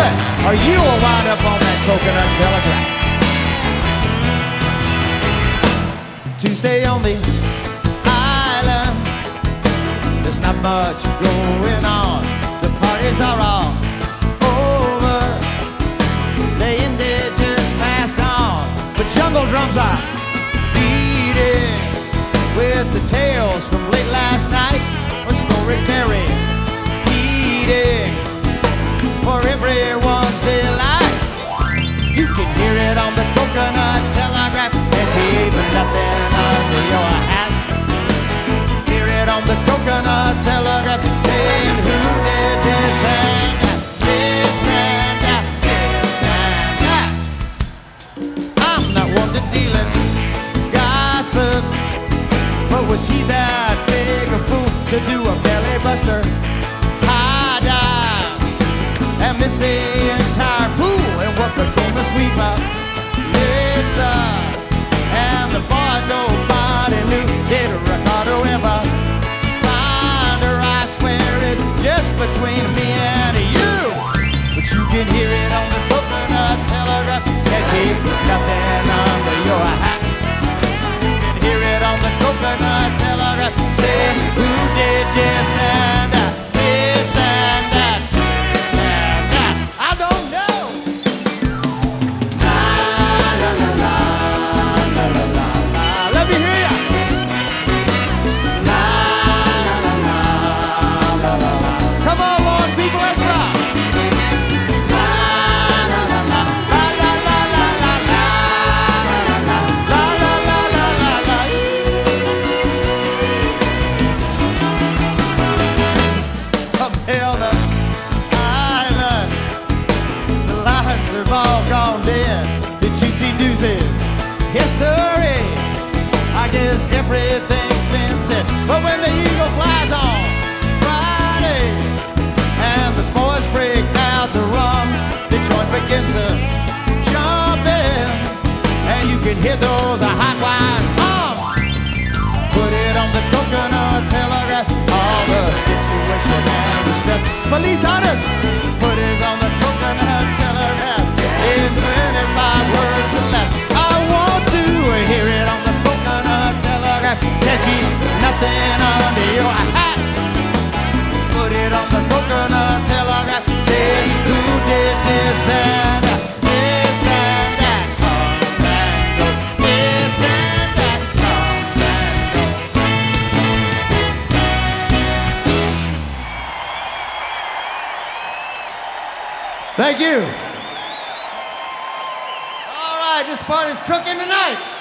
it, or you will wind up on that coconut telegraph. Tuesday on the island, there's not much going on. The parties are all over. The indigents passed on, but jungle drums are beating with the tales from late last night, or stories buried eating for everyone's delight. You can hear it on the coconut telegraph, and keep nothing under your hat. Hear it on the coconut telegraph, saying who did this and that, this and that, this and that. I'm not one to deal in gossip, but was he that big a fool to do a belly buster high dive and miss the entire pool? And what became of sweet mouth Lisa? And the boy nobody knew. Did Ricardo ever find her? I swear it's just between me and you. But you can hear it on the coconut telegraph, said keep nothing under your hat. You can hear it on the coconut telegraph, say who did this and that, this and that, this and that. I don't know. La la la la la la la la. Let me hear ya. La la la la la la la. Come on, Lord, people, let's rock. La la la la la la la la la la la la la la la la. Up hill the island, the lions have all gone dead. Did you see Doozy's history? I guess everything's been said. But when the eagle flies on Friday and the boys break out the rum, the joint begins to jump in, and you can hear those hot wires hum. Put it on the coconut telegraph, all the situation and the stress. Police hunters, put it on the coconut telegraph, in 25 words or less. I want to hear it on the coconut telegraph, said keep nothing under your hat. Put it on the coconut telegraph, say who did this and that, this and that, comes and goes, this and that, comes and goes. Thank you. All right, this party's cooking tonight.